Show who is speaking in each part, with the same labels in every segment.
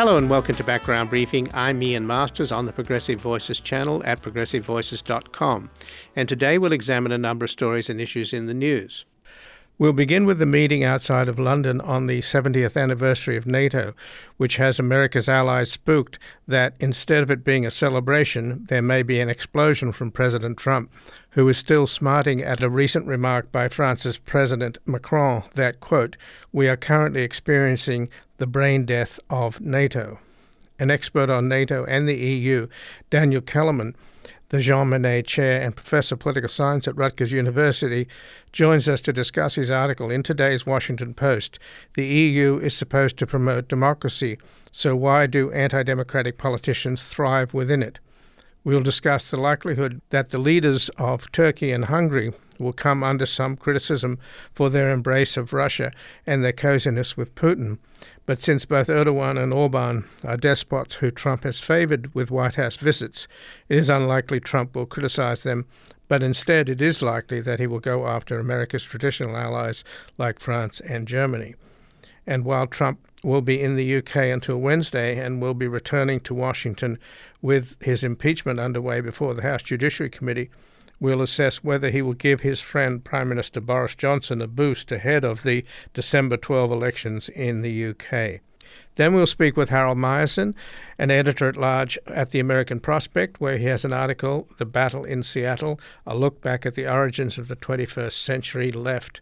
Speaker 1: Hello and welcome to Background Briefing. I'm Ian Masters on the Progressive Voices channel at progressivevoices.com. And today we'll examine a number of stories and issues in the news. We'll begin with the meeting outside of London on the 70th anniversary of NATO, which has America's allies spooked that instead of it being a celebration, there may be an explosion from President Trump, who is still smarting at a recent remark by France's President Macron that, quote, "We are currently experiencing the brain death of NATO." An expert on NATO and the EU, Daniel Kellerman, the Jean Monnet Chair and Professor of Political Science at Rutgers University, joins us to discuss his article in today's Washington Post. The EU is supposed to promote democracy, so why do anti-democratic politicians thrive within it? We'll discuss the likelihood that the leaders of Turkey and Hungary will come under some criticism for their embrace of Russia and their coziness with Putin. But since both Erdogan and Orban are despots who Trump has favored with White House visits, it is unlikely Trump will criticize them, but instead it is likely that he will go after America's traditional allies like France and Germany. And while Trump will be in the UK until Wednesday and will be returning to Washington with his impeachment underway before the House Judiciary Committee, we'll assess whether he will give his friend Prime Minister Boris Johnson a boost ahead of the December 12 elections in the UK. Then we'll speak with Harold Meyerson, an editor-at-large at The American Prospect, where he has an article, The Battle in Seattle, a look back at the origins of the 21st century left.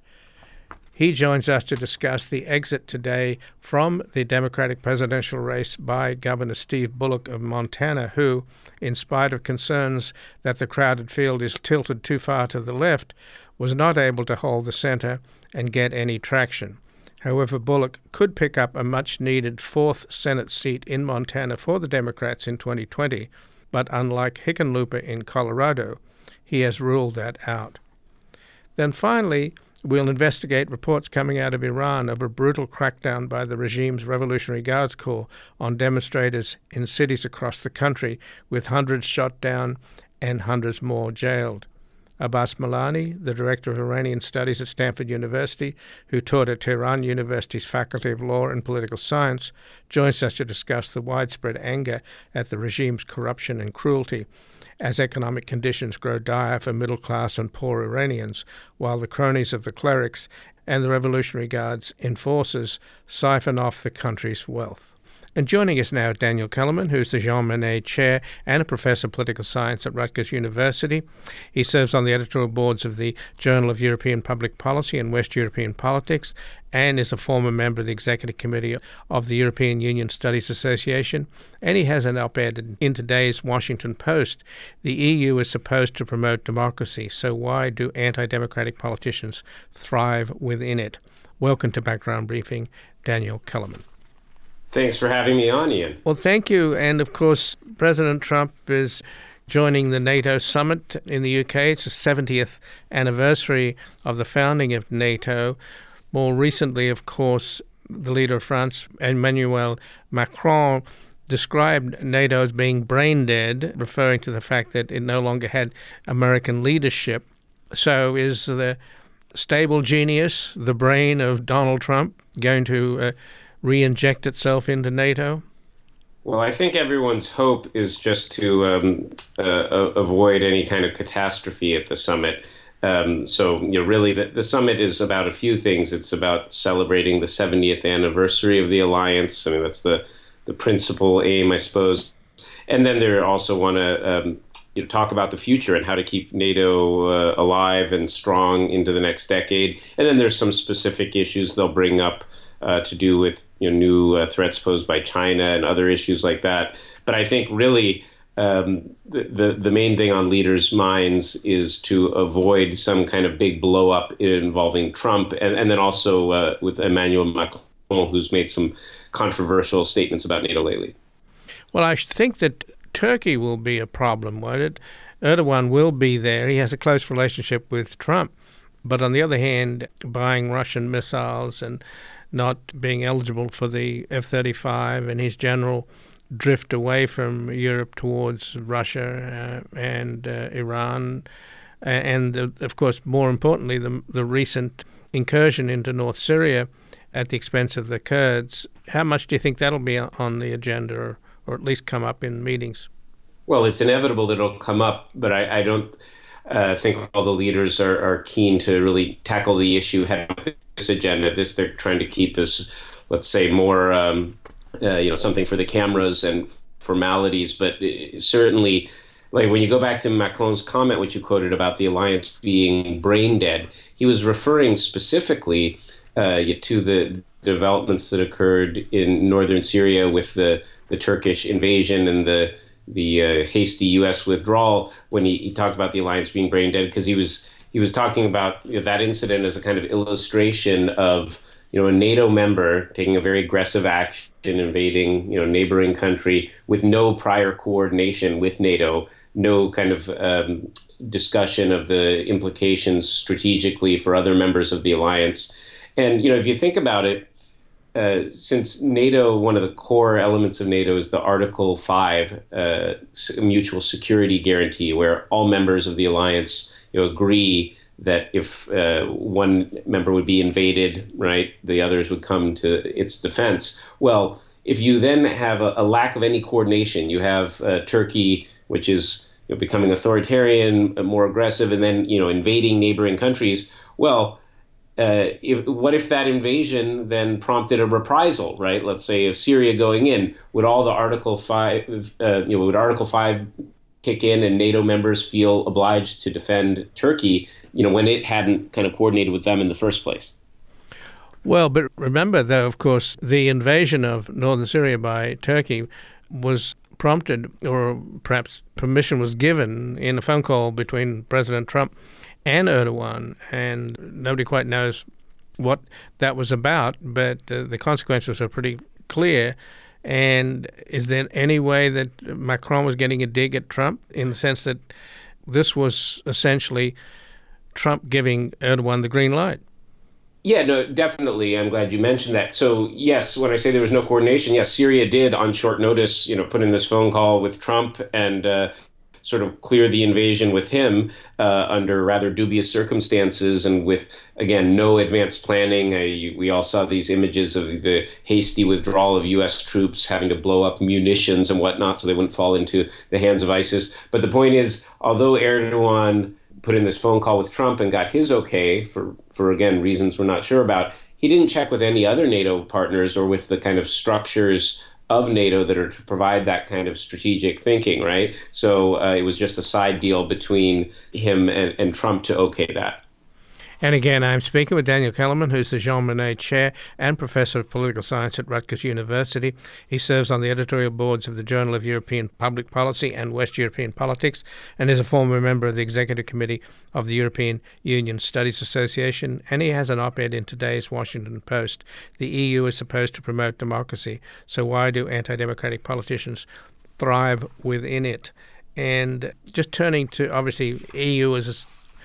Speaker 1: He joins us to discuss the exit today from the Democratic presidential race by Governor Steve Bullock of Montana, who, in spite of concerns that the crowded field is tilted too far to the left, was not able to hold the center and get any traction. However, Bullock could pick up a much-needed fourth Senate seat in Montana for the Democrats in 2020, but unlike Hickenlooper in Colorado, he has ruled that out. Then finally, we'll investigate reports coming out of Iran of a brutal crackdown by the regime's Revolutionary Guards Corps on demonstrators in cities across the country, with hundreds shot down and hundreds more jailed. Abbas Milani, the director of Iranian Studies at Stanford University, who taught at Tehran University's Faculty of Law and Political Science, joins us to discuss the widespread anger at the regime's corruption and cruelty as economic conditions grow dire for middle-class and poor Iranians, while the cronies of the clerics and the Revolutionary Guards enforcers siphon off the country's wealth. And joining us now, Daniel Kellerman, who's the Jean Monnet Chair and a Professor of Political Science at Rutgers University. He serves on the editorial boards of the Journal of European Public Policy and West European Politics, and is a former member of the Executive Committee of the European Union Studies Association. And he has an op-ed in today's Washington Post. The EU is supposed to promote democracy, so why do anti-democratic politicians thrive within it? Welcome to Background Briefing, Daniel Kellerman.
Speaker 2: Thanks for having me on, Ian.
Speaker 1: Well, thank you. And of course, President Trump is joining the NATO summit in the UK. It's the 70th anniversary of the founding of NATO. More recently, of course, the leader of France, Emmanuel Macron, described NATO as being brain dead, referring to the fact that it no longer had American leadership. So is the stable genius, the brain of Donald Trump, going to re-inject itself into NATO?
Speaker 2: Well, I think everyone's hope is just to avoid any kind of catastrophe at the summit. Really, the summit is about a few things. It's about celebrating the 70th anniversary of the alliance. I mean, that's the principal aim, I suppose. And then they also want to talk about the future and how to keep NATO alive and strong into the next decade. And then there's some specific issues they'll bring up to do with new threats posed by China and other issues like that. But I think really the main thing on leaders' minds is to avoid some kind of big blow up involving Trump, and then also with Emmanuel Macron, who's made some controversial statements about NATO lately.
Speaker 1: Well, I think that Turkey will be a problem, won't it? Erdogan will be there. He has a close relationship with Trump. But on the other hand, buying Russian missiles and not being eligible for the F-35 and his general drift away from Europe towards Russia and Iran, and of course, more importantly, the recent incursion into North Syria at the expense of the Kurds How much do you think that'll be on the agenda, or at least come up in meetings?
Speaker 2: Well, it's inevitable that it'll come up, but I don't think all the leaders are keen to really tackle the issue head on this agenda. This they're trying to keep as, let's say, more something for the cameras and formalities. But certainly, like when you go back to Macron's comment, which you quoted about the alliance being brain dead, he was referring specifically to the developments that occurred in northern Syria with the Turkish invasion and the hasty U.S. withdrawal when he talked about the alliance being brain dead, because he was talking about that incident as a kind of illustration of a NATO member taking a very aggressive action, invading neighboring country with no prior coordination with NATO, no kind of discussion of the implications strategically for other members of the alliance. And if you think about it, since NATO, one of the core elements of NATO is the Article 5 mutual security guarantee, where all members of the alliance agree that if one member would be invaded, right, the others would come to its defense. Well, if you then have a lack of any coordination, you have Turkey, which is becoming authoritarian, more aggressive, and then invading neighboring countries. Well, what if that invasion then prompted a reprisal, right? Let's say if Syria going in, would all the Article 5, would Article 5 kick in and NATO members feel obliged to defend Turkey, when it hadn't kind of coordinated with them in the first place?
Speaker 1: Well, but remember, though, of course, the invasion of northern Syria by Turkey was prompted, or perhaps permission was given, in a phone call between President Trump and Erdogan, and nobody quite knows what that was about, but the consequences are pretty clear. And is there any way that Macron was getting a dig at Trump, in the sense that this was essentially Trump giving Erdogan the green light?
Speaker 2: Yeah, no, definitely. I'm glad you mentioned that. So, yes, when I say there was no coordination, yes, Syria did on short notice, put in this phone call with Trump and sort of clear the invasion with him under rather dubious circumstances and with, again, no advanced planning. We all saw these images of the hasty withdrawal of U.S. troops having to blow up munitions and whatnot so they wouldn't fall into the hands of ISIS. But the point is, although Erdogan put in this phone call with Trump and got his okay for again, reasons we're not sure about, he didn't check with any other NATO partners or with the kind of structures of NATO that are to provide that kind of strategic thinking, right? So it was just a side deal between him and Trump to okay that.
Speaker 1: And again, I'm speaking with Daniel Kellerman, who's the Jean Monnet Chair and Professor of Political Science at Rutgers University. He serves on the editorial boards of the Journal of European Public Policy and West European Politics, and is a former member of the Executive Committee of the European Union Studies Association. And he has an op-ed in today's Washington Post. The EU is supposed to promote democracy, so why do anti-democratic politicians thrive within it? And just turning to, obviously, EU is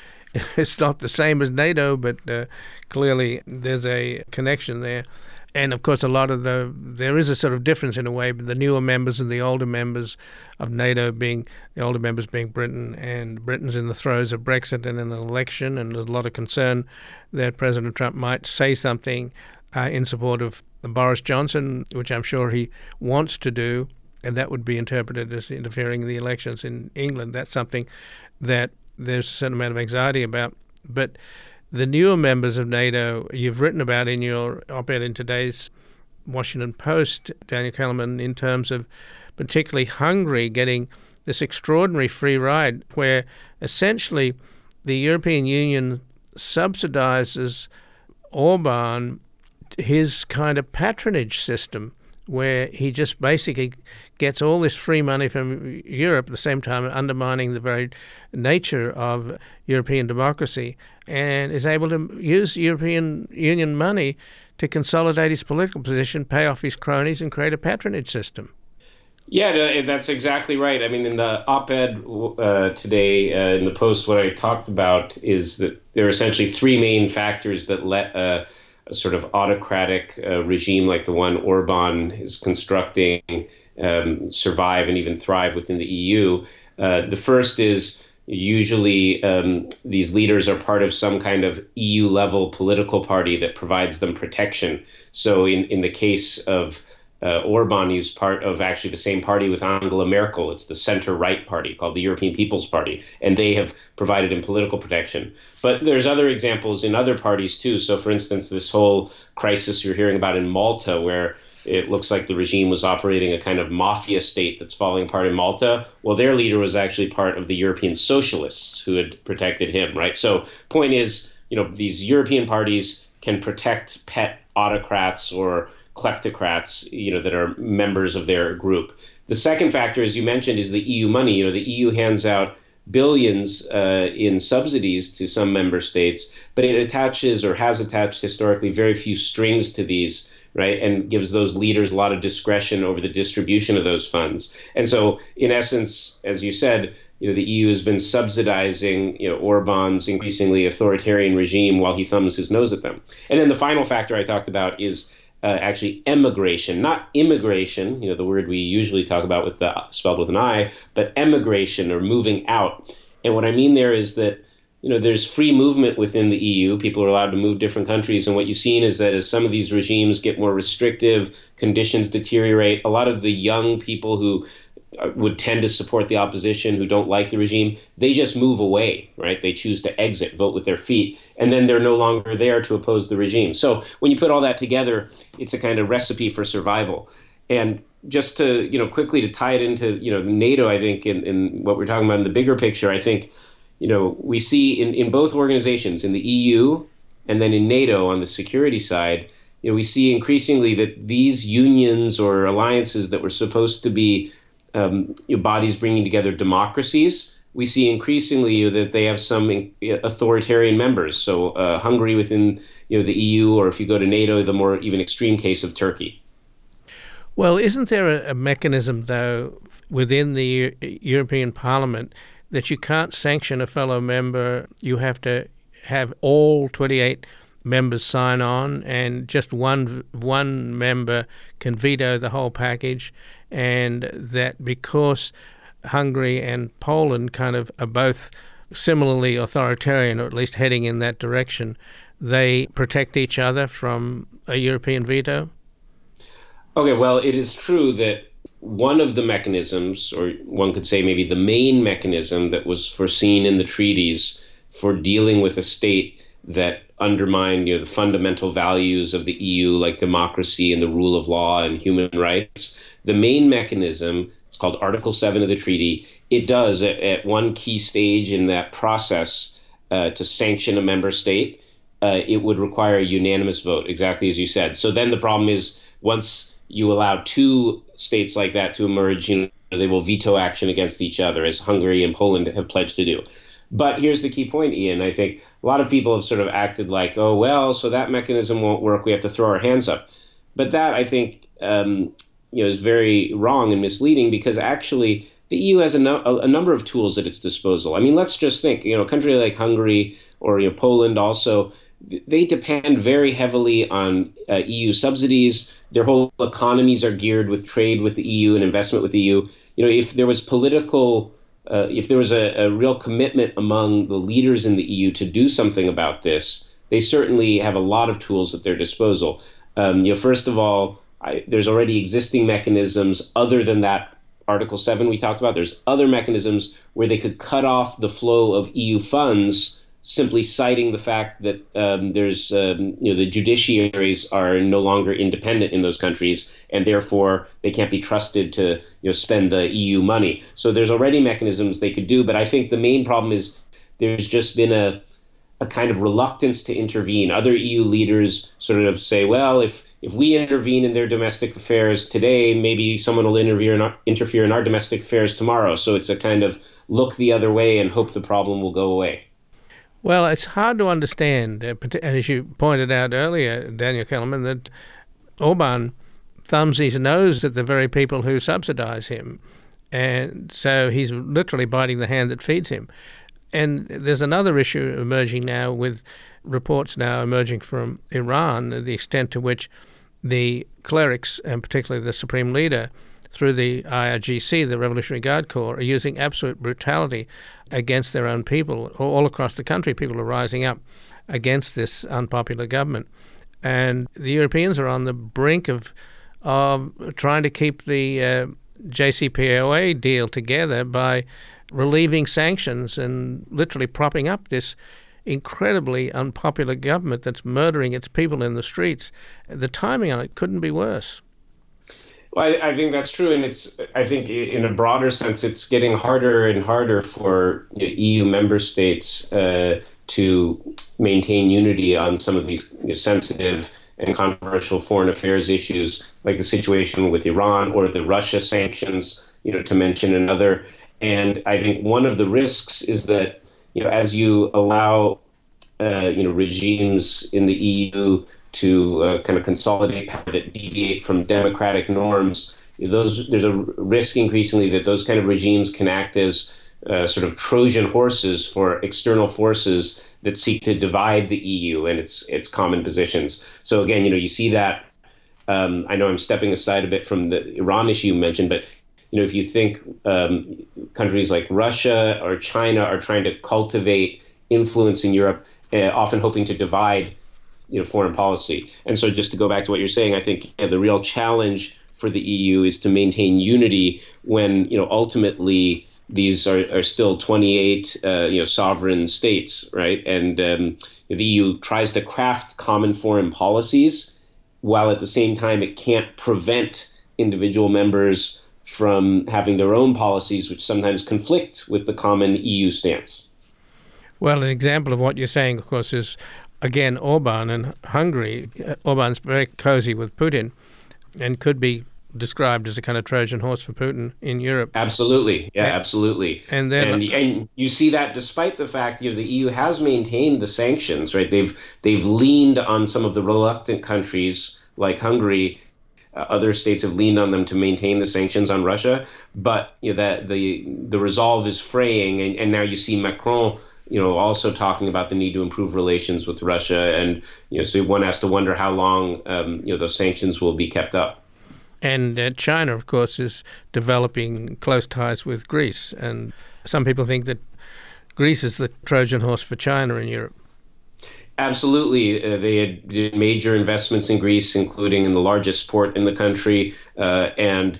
Speaker 1: it's not the same as NATO, but clearly there's a connection there. And, of course, there is a sort of difference in a way, but the newer members and the older members of NATO being, the older members being Britain, and Britain's in the throes of Brexit and an election, and there's a lot of concern that President Trump might say something in support of Boris Johnson, which I'm sure he wants to do, and that would be interpreted as interfering in the elections in England. That's something that there's a certain amount of anxiety about. But the newer members of NATO, you've written about in your op-ed in today's Washington Post, Daniel Kellerman, in terms of particularly Hungary getting this extraordinary free ride where essentially the European Union subsidizes Orban, his kind of patronage system, where he just basically gets all this free money from Europe at the same time undermining the very nature of European democracy, and is able to use European Union money to consolidate his political position, pay off his cronies, and create a patronage system.
Speaker 2: Yeah, that's exactly right. I mean, in the op-ed today in the Post, what I talked about is that there are essentially three main factors that let a sort of autocratic regime like the one Orban is constructing survive and even thrive within the EU. The first is Usually, these leaders are part of some kind of EU-level political party that provides them protection. So in the case of Orban, he's part of actually the same party with Angela Merkel. It's the center-right party called the European People's Party, and they have provided him political protection. But there's other examples in other parties too. So for instance, this whole crisis you're hearing about in Malta, where it looks like the regime was operating a kind of mafia state that's falling apart in Malta. Well, their leader was actually part of the European socialists who had protected him, right? So point is, these European parties can protect pet autocrats or kleptocrats, that are members of their group. The second factor, as you mentioned, is the EU money. The EU hands out billions in subsidies to some member states, but it attaches or has attached historically very few strings to these, right, and gives those leaders a lot of discretion over the distribution of those funds. And so, in essence, as you said, the EU has been subsidizing, Orban's increasingly authoritarian regime while he thumbs his nose at them. And then the final factor I talked about is actually emigration, not immigration, the word we usually talk about with spelled with an I, but emigration or moving out. And what I mean there is that, there's free movement within the EU. People are allowed to move different countries. And what you've seen is that as some of these regimes get more restrictive, conditions deteriorate, a lot of the young people who would tend to support the opposition, who don't like the regime, they just move away, right? They choose to exit, vote with their feet, and then they're no longer there to oppose the regime. So when you put all that together, it's a kind of recipe for survival. And just to, quickly to tie it into, NATO, I think, in what we're talking about in the bigger picture, I think, we see in both organizations, in the EU and then in NATO on the security side, we see increasingly that these unions or alliances that were supposed to be bodies bringing together democracies, we see increasingly that they have some authoritarian members. So Hungary within the EU, or if you go to NATO, the more even extreme case of Turkey.
Speaker 1: Well, isn't there a mechanism, though, within the European Parliament that you can't sanction a fellow member? You have to have all 28 members sign on, and just one member can veto the whole package, and that because Hungary and Poland kind of are both similarly authoritarian, or at least heading in that direction, they protect each other from a European veto?
Speaker 2: Okay, well, it is true that one of the mechanisms, or one could say maybe the main mechanism that was foreseen in the treaties for dealing with a state that undermined the fundamental values of the EU, like democracy and the rule of law and human rights, the main mechanism, it's called Article 7 of the treaty, it does at one key stage in that process to sanction a member state, it would require a unanimous vote, exactly as you said. So then the problem is, once you allow two states like that to emerge, they will veto action against each other, as Hungary and Poland have pledged to do. But here's the key point, Ian. I think a lot of people have sort of acted like, oh, well, so that mechanism won't work. We have to throw our hands up. But that, I think, is very wrong and misleading, because actually the EU has a number of tools at its disposal. I mean, let's just think, a country like Hungary or Poland also, they depend very heavily on EU subsidies. Their whole economies are geared with trade with the EU and investment with the EU. If there was if there was a real commitment among the leaders in the EU to do something about this, they certainly have a lot of tools at their disposal. First of all, there's already existing mechanisms other than that Article 7 we talked about. There's other mechanisms where they could cut off the flow of EU funds, simply citing the fact that there's the judiciaries are no longer independent in those countries, and therefore they can't be trusted to spend the EU money. So there's already mechanisms they could do, but I think the main problem is there's just been a kind of reluctance to intervene. Other EU leaders sort of say, well, if we intervene in their domestic affairs today, maybe someone will interfere in our domestic affairs tomorrow. So it's a kind of look the other way and hope the problem will go away.
Speaker 1: Well, it's hard to understand, and as you pointed out earlier, Daniel Kellerman, that Orban thumbs his nose at the very people who subsidize him. And so he's literally biting the hand that feeds him. And there's another issue emerging now, with reports now emerging from Iran, the extent to which the clerics, and particularly the supreme leader, through the IRGC, the Revolutionary Guard Corps, are using absolute brutality against their own people. All across the country, people are rising up against this unpopular government. And the Europeans are on the brink of trying to keep the JCPOA deal together by relieving sanctions and literally propping up this incredibly unpopular government that's murdering its people in the streets. The timing on it couldn't be worse.
Speaker 2: Well, I think that's true, and I think in a broader sense, it's getting harder and harder for EU member states to maintain unity on some of these sensitive and controversial foreign affairs issues, like the situation with Iran or the Russia sanctions, to mention another. And I think one of the risks is that, as you allow, regimes in the EU to kind of consolidate power that deviate from democratic norms, there's a risk increasingly that those kind of regimes can act as sort of Trojan horses for external forces that seek to divide the EU and its common positions. So again, you see that. I know I'm stepping aside a bit from the Iran issue you mentioned, but if you think countries like Russia or China are trying to cultivate influence in Europe, often hoping to divide, foreign policy. And so just to go back to what you're saying, I think the real challenge for the EU is to maintain unity when, ultimately these are still 28, sovereign states, right? And the EU tries to craft common foreign policies, while at the same time it can't prevent individual members from having their own policies, which sometimes conflict with the common EU stance.
Speaker 1: Well, an example of what you're saying, of course, is, again, Orban in Hungary. Orban's very cozy with Putin and could be described as a kind of Trojan horse for Putin in Europe.
Speaker 2: Absolutely. Yeah, absolutely.
Speaker 1: And then,
Speaker 2: and you see that despite the fact the EU has maintained the sanctions, right? They've leaned on some of the reluctant countries like Hungary. Other states have leaned on them to maintain the sanctions on Russia, but that the resolve is fraying, and now you see Macron, also talking about the need to improve relations with Russia, and so one has to wonder how long those sanctions will be kept up.
Speaker 1: And China, of course, is developing close ties with Greece, and some people think that Greece is the Trojan horse for China in Europe.
Speaker 2: Absolutely. They had did major investments in Greece, including in the largest port in the country. But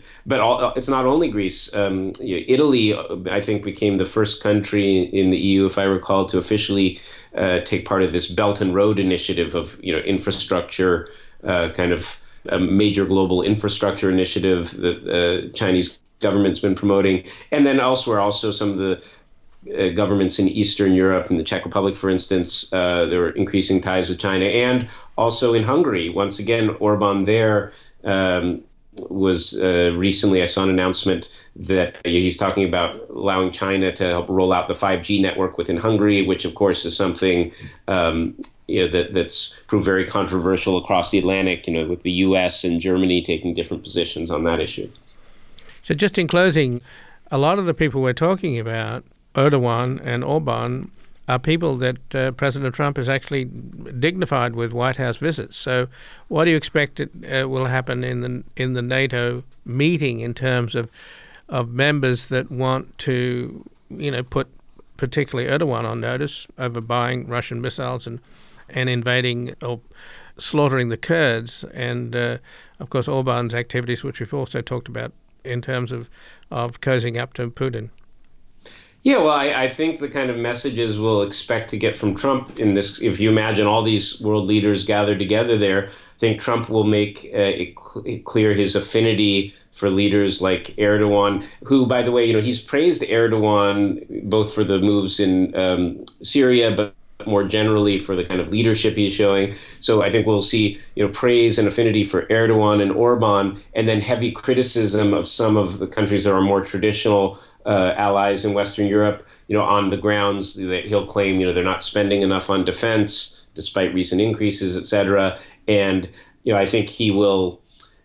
Speaker 2: it's not only Greece. Italy, I think, became the first country in the EU, if I recall, to officially take part of this Belt and Road initiative of infrastructure, kind of a major global infrastructure initiative that the Chinese government's been promoting. And then elsewhere, also some of the governments in Eastern Europe, in the Czech Republic, for instance, there were increasing ties with China, and also in Hungary. Once again, Orban there was recently, I saw an announcement that he's talking about allowing China to help roll out the 5G network within Hungary, which of course is something that's proved very controversial across the Atlantic, with the US and Germany taking different positions on that issue.
Speaker 1: So just in closing, a lot of the people we're talking about, Erdogan and Orban, are people that President Trump has actually dignified with White House visits. So what do you expect will happen in the NATO meeting in terms of members that want to, put particularly Erdogan on notice over buying Russian missiles and invading or slaughtering the Kurds, and of course Orban's activities, which we've also talked about in terms of cozying up to Putin?
Speaker 2: Yeah, well, I think the kind of messages we'll expect to get from Trump in this, if you imagine all these world leaders gathered together there, I think Trump will make it clear his affinity for leaders like Erdogan, who, by the way, he's praised Erdogan both for the moves in Syria, but more generally for the kind of leadership he's showing. So I think we'll see, praise and affinity for Erdogan and Orban, and then heavy criticism of some of the countries that are more traditional allies in Western Europe, on the grounds that he'll claim, they're not spending enough on defense despite recent increases, et cetera. And, I think he will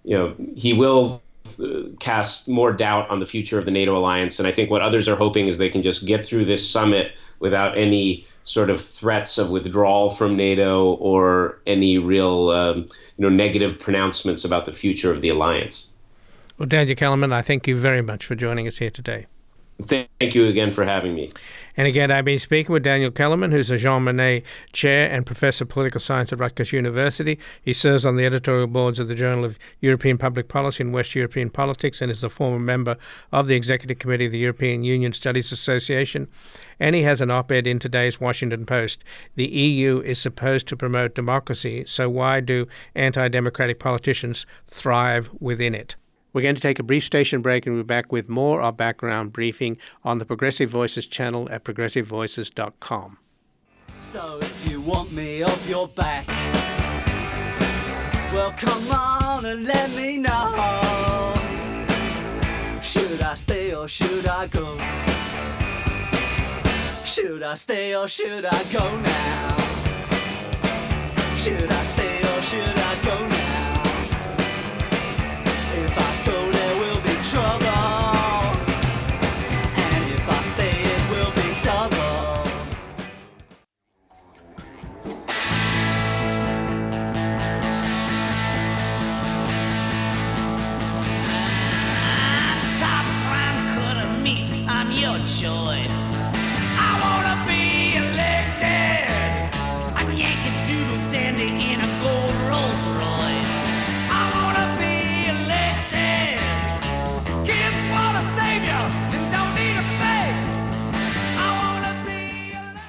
Speaker 2: cast more doubt on the future of the NATO alliance. And I think what others are hoping is they can just get through this summit without any sort of threats of withdrawal from NATO or any real, negative pronouncements about the future of the alliance.
Speaker 1: Well, Daniel Kellerman, I thank you very much for joining us here today.
Speaker 2: Thank you again for having me.
Speaker 1: And again, I've been speaking with Daniel Kellerman, who's a Jean Monnet Chair and Professor of Political Science at Rutgers University. He serves on the editorial boards of the Journal of European Public Policy and West European Politics and is a former member of the Executive Committee of the European Union Studies Association. And he has an op-ed in today's Washington Post. The EU is supposed to promote democracy, so why do anti-democratic politicians thrive within it? We're going to take a brief station break and we'll be back with more of Background Briefing on the Progressive Voices channel at progressivevoices.com.
Speaker 3: So if you want me off your back, well come on and let me know. Should I stay or should I go? Should I stay or should I go now? Should I stay or should I go now? If I go, there will be trouble, and if I stay, it will be double.
Speaker 4: Top prime cut of meat, I'm your choice. I wanna be elected, a Yankee Doodle dandy in a gold Rolls Royce. I wanna be elected. Kids want a savior and don't need a faith. I wanna be elected.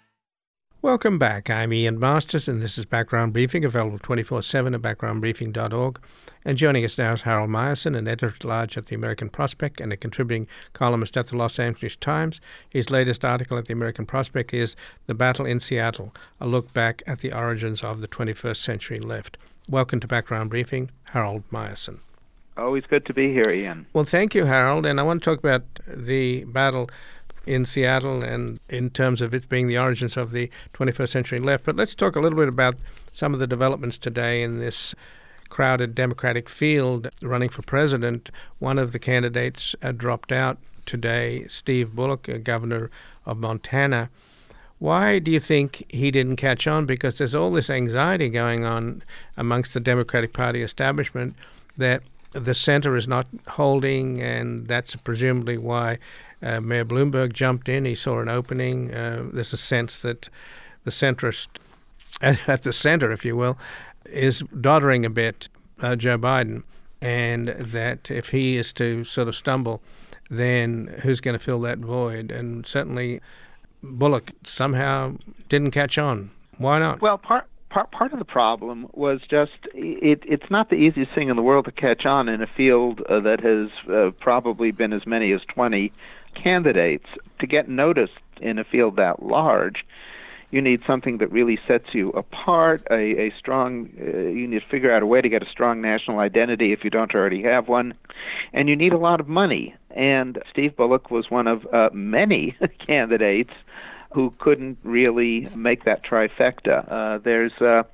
Speaker 1: Welcome back. I'm Ian Masters, and this is Background Briefing, available 24/7 at backgroundbriefing.org. And joining us now is Harold Meyerson, an editor-at-large at the American Prospect and a contributing columnist at the Los Angeles Times. His latest article at the American Prospect is The Battle in Seattle, a look back at the origins of the 21st century left. Welcome to Background Briefing, Harold Meyerson.
Speaker 5: Always good to be here, Ian.
Speaker 1: Well, thank you, Harold. And I want to talk about the battle in Seattle and in terms of it being the origins of the 21st century left. But let's talk a little bit about some of the developments today in this crowded Democratic field running for president. One of the candidates dropped out today, Steve Bullock, governor of Montana. Why do you think he didn't catch on? Because there's all this anxiety going on amongst the Democratic Party establishment that the center is not holding, and that's presumably why Mayor Bloomberg jumped in. He saw an opening. There's a sense that the centrist, at the center, if you will, is doddering a bit, Joe Biden, and that if he is to sort of stumble, then who's going to fill that void? And certainly Bullock somehow didn't catch on. Why not?
Speaker 5: Well, part of the problem was just it's not the easiest thing in the world to catch on in a field that has probably been as many as 20 candidates. To get noticed in a field that large, you need something that really sets you apart, a strong, you need to figure out a way to get a strong national identity if you don't already have one, and you need a lot of money. And Steve Bullock was one of many candidates who couldn't really make that trifecta. There's,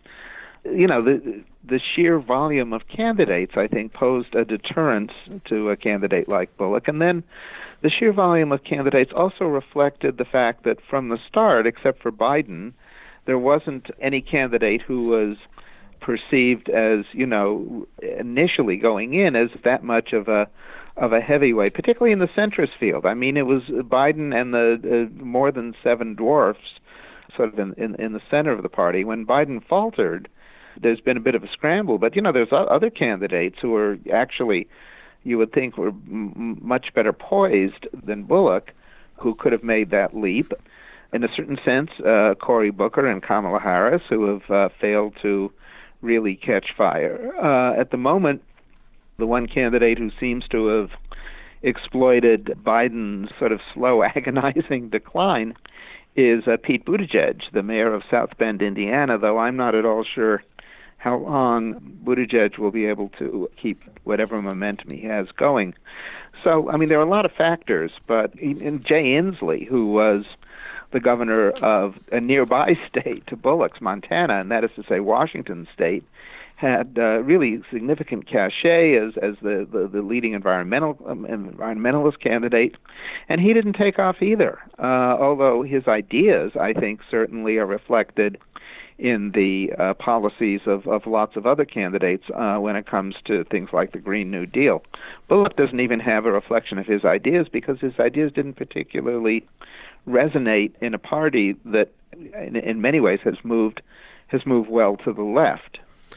Speaker 5: the sheer volume of candidates, I think, posed a deterrence to a candidate like Bullock. And then the sheer volume of candidates also reflected the fact that from the start, except for Biden, there wasn't any candidate who was perceived as, initially going in as that much of a heavyweight, particularly in the centrist field. I mean, it was Biden and the more than seven dwarfs sort of in the center of the party. When Biden faltered, there's been a bit of a scramble. But, there's other candidates who are actually, you would think, were much better poised than Bullock, who could have made that leap. In a certain sense, Cory Booker and Kamala Harris, who have failed to really catch fire. At the moment, the one candidate who seems to have exploited Biden's sort of slow, agonizing decline is Pete Buttigieg, the mayor of South Bend, Indiana, though I'm not at all sure how long Buttigieg will be able to keep whatever momentum he has going. So, I mean, there are a lot of factors, but Jay Inslee, who was the governor of a nearby state to Bullock's, Montana, and that is to say Washington State, had really significant cachet as the leading environmentalist candidate, and he didn't take off either, although his ideas, I think, certainly are reflected in the policies of lots of other candidates when it comes to things like the Green New Deal. Bullock doesn't even have a reflection of his ideas because his ideas didn't particularly resonate in a party that in many ways has moved well to the left.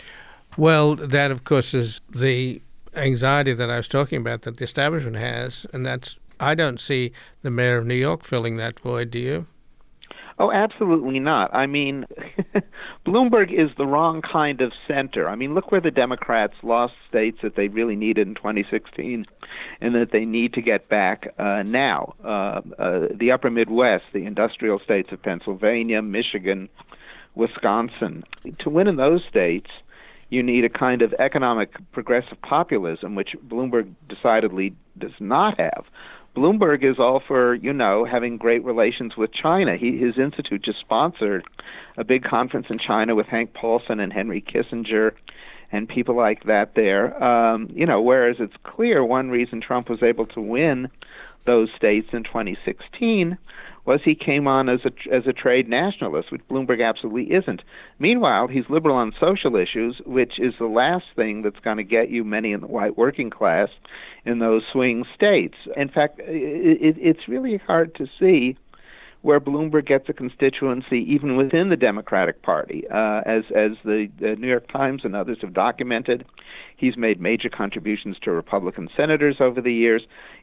Speaker 1: Well, that, of course, is the anxiety that I was talking about that the establishment has, and that's, I don't see the mayor of New York filling that void, do you?
Speaker 5: Oh, absolutely not. I mean, Bloomberg is the wrong kind of center. I mean, look where the Democrats lost states that they really needed in 2016 and that they need to get back now. The upper Midwest, the industrial states of Pennsylvania, Michigan, Wisconsin. To win in those states, you need a kind of economic progressive populism, which Bloomberg decidedly does not have. Bloomberg is all for, having great relations with China. His institute just sponsored a big conference in China with Hank Paulson and Henry Kissinger and people like that there. Whereas it's clear one reason Trump was able to win those states in 2016 was he came on as a trade nationalist, which Bloomberg absolutely isn't. Meanwhile, he's liberal on social issues, which is the last thing that's going to get you many in the white working class in those swing states. In fact, it's really hard to see where Bloomberg gets a constituency even within the Democratic Party. As the New York Times and others have documented, he's made major contributions to Republican senators over the years.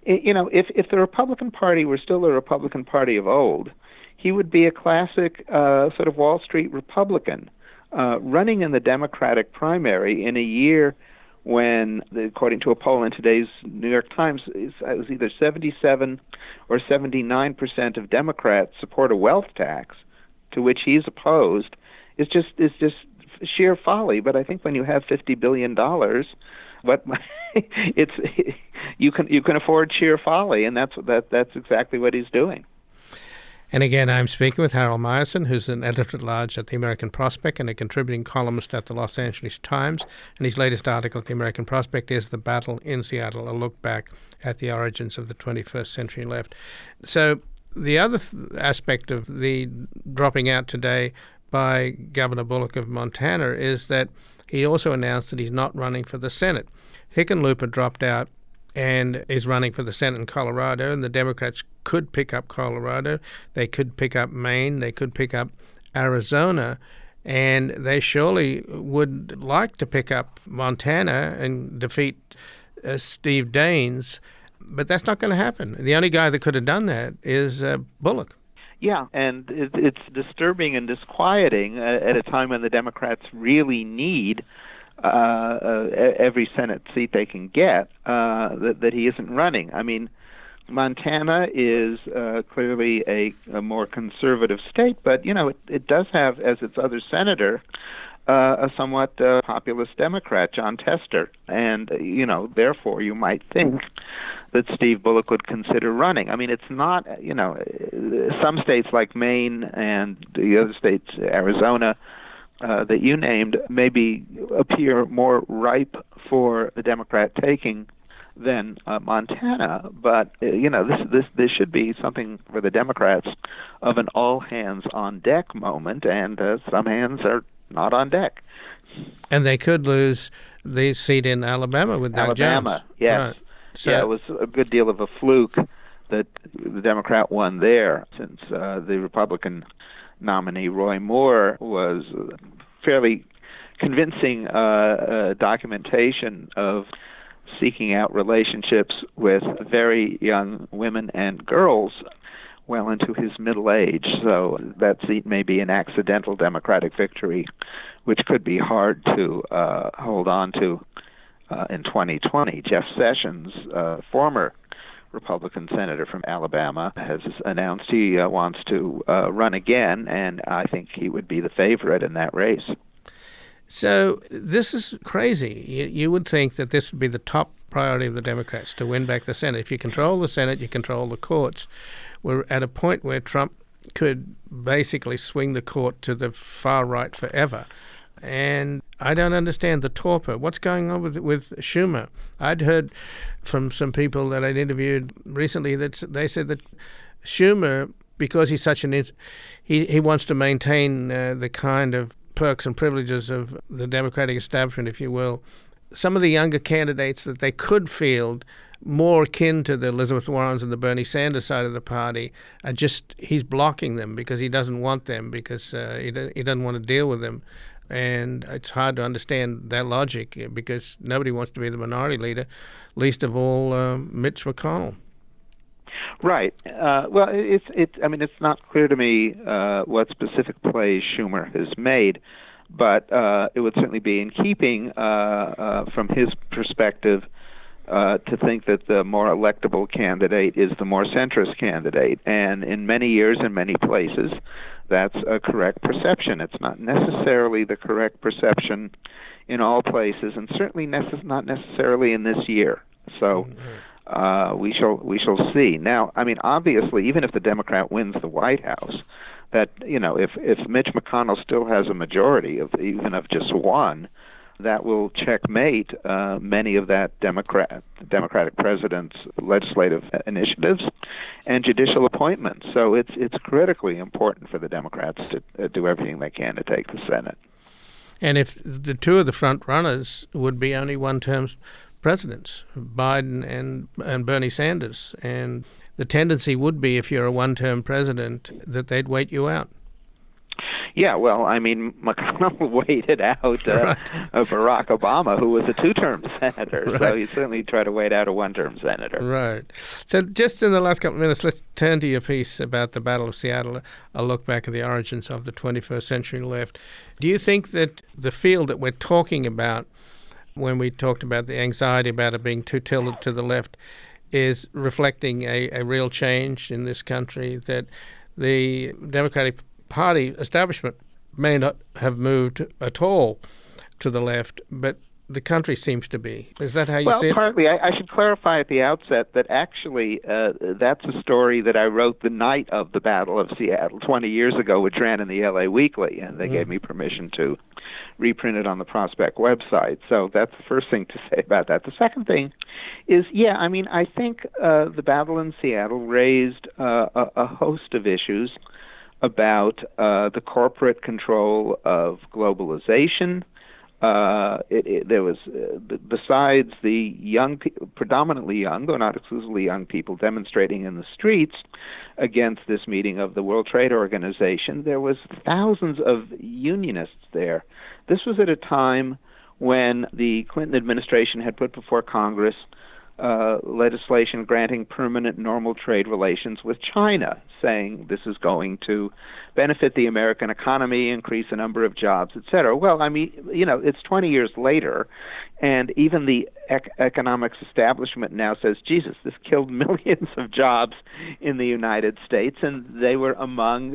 Speaker 5: If the Republican Party were still the Republican Party of old, he would be a classic sort of Wall Street Republican running in the Democratic primary in a year when, according to a poll in today's New York Times, it was either 77 or 79% of Democrats support a wealth tax, to which he's opposed, is just sheer folly. But I think when you have $50 billion, you can afford sheer folly, and that's exactly what he's doing.
Speaker 1: And again, I'm speaking with Harold Meyerson, who's an editor-at-large at the American Prospect and a contributing columnist at the Los Angeles Times. And his latest article at the American Prospect is The Battle in Seattle, a look back at the origins of the 21st century left. So the other aspect of the dropping out today by Governor Bullock of Montana is that he also announced that he's not running for the Senate. Hickenlooper dropped out and is running for the Senate in Colorado, and the Democrats could pick up Colorado, they could pick up Maine, they could pick up Arizona, and they surely would like to pick up Montana and defeat Steve Daines, but that's not going to happen. The only guy that could have done that is Bullock.
Speaker 5: Yeah, and it's disturbing and disquieting at a time when the Democrats really need every Senate seat they can get, that he isn't running. I mean, Montana is clearly a more conservative state, but, it does have, as its other senator, a somewhat populist Democrat, John Tester. And, therefore you might think that Steve Bullock would consider running. I mean, it's not, some states like Maine and the other states, Arizona, that you named, maybe appear more ripe for the Democrat taking than Montana. But this should be something for the Democrats of an all hands on deck moment, and some hands are not on deck.
Speaker 1: And they could lose the seat in Alabama with Doug Jones.
Speaker 5: Yes.
Speaker 1: Right. So,
Speaker 5: yeah, it was a good deal of a fluke that the Democrat won there, since the Republican nominee Roy Moore was fairly convincing documentation of seeking out relationships with very young women and girls well into his middle age. So that seat may be an accidental Democratic victory, which could be hard to hold on to in 2020. Jeff Sessions, former Republican senator from Alabama, has announced he wants to run again, and I think he would be the favorite in that race.
Speaker 1: So this is crazy. You would think that this would be the top priority of the Democrats, to win back the Senate. If you control the Senate, you control the courts. We're at a point where Trump could basically swing the court to the far right forever. And I don't understand the torpor. What's going on with Schumer? I'd heard from some people that I'd interviewed recently that they said that Schumer, because he's such he wants to maintain the kind of perks and privileges of the Democratic establishment, if you will, some of the younger candidates that they could field more akin to the Elizabeth Warrens and the Bernie Sanders side of the party are just, he's blocking them because he doesn't want them, because he doesn't want to deal with them. And it's hard to understand that logic because nobody wants to be the minority leader, least of all Mitch McConnell.
Speaker 5: Right. Well, it's not clear to me what specific plays Schumer has made, but it would certainly be in keeping from his perspective to think that the more electable candidate is the more centrist candidate. And in many years and many places, that's a correct perception. It's not necessarily the correct perception in all places, and certainly not necessarily in this year. So we shall see. Now, I mean, obviously, even if the Democrat wins the White House, that, you know, if Mitch McConnell still has a majority of even of just one, that will checkmate many of that Democratic president's legislative initiatives and judicial appointments. So it's critically important for the Democrats to do everything they can to take the Senate.
Speaker 1: And if the two of the front runners would be only one-term presidents, Biden and Bernie Sanders, and the tendency would be, if you're a one-term president, that they'd wait you out.
Speaker 5: Yeah, well, I mean, McConnell waited out Barack Obama, who was a two-term senator,
Speaker 1: Right.
Speaker 5: so he certainly tried to wait out a one-term senator.
Speaker 1: Right. So just in the last couple of minutes, let's turn to your piece about the Battle of Seattle, a look back at the origins of the 21st century left. Do you think that the field that we're talking about, when we talked about the anxiety about it being too tilted to the left, is reflecting a real change in this country, that the Democratic Party establishment may not have moved at all to the left, but the country seems to be? Is that how you see it?
Speaker 5: Well, partly. I should clarify at the outset that actually that's a story that I wrote the night of the Battle of Seattle 20 years ago, which ran in the LA Weekly, and they gave me permission to reprint it on the Prospect website. So that's the first thing to say about that. The second thing is, I think the battle in Seattle raised a host of issues about the corporate control of globalization. There was, besides the young, predominantly young, though not exclusively young people demonstrating in the streets against this meeting of the World Trade Organization, there was thousands of unionists there. This was at a time when the Clinton administration had put before Congress legislation granting permanent normal trade relations with China, saying this is going to benefit the American economy, increase the number of jobs, et cetera. Well, I mean, it's 20 years later, and even the economics establishment now says, Jesus, this killed millions of jobs in the United States, and they were among